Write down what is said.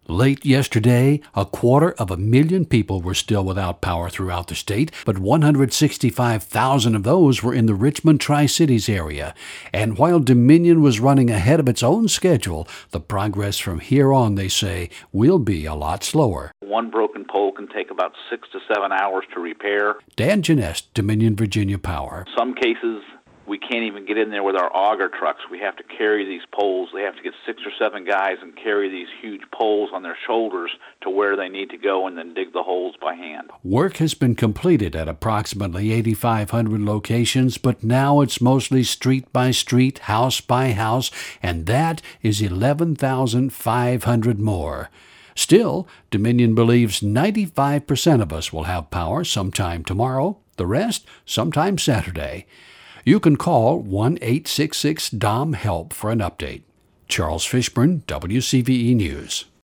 Late yesterday, 250,000 people were still without power throughout the state, but 165,000 of those were in the Richmond Tri-Cities area. And while Dominion was running ahead of its own schedule, the progress from here on, they say, will be a lot slower. One broken pole can take about 6 to 7 hours to repair. Dan Janess, Dominion Virginia Power. Some cases, we can't even get in there with our auger trucks. We have to carry these poles. They have to get 6 or 7 guys and carry these huge poles on their shoulders to where they need to go and then dig the holes by hand. Work has been completed at approximately 8,500 locations, but now it's mostly street by street, house by house, and that is 11,500 more. Still, Dominion believes 95% of us will have power sometime tomorrow, the rest sometime Saturday. You can call 1-866-DOM-HELP for an update. Charles Fishburne, WCVE News.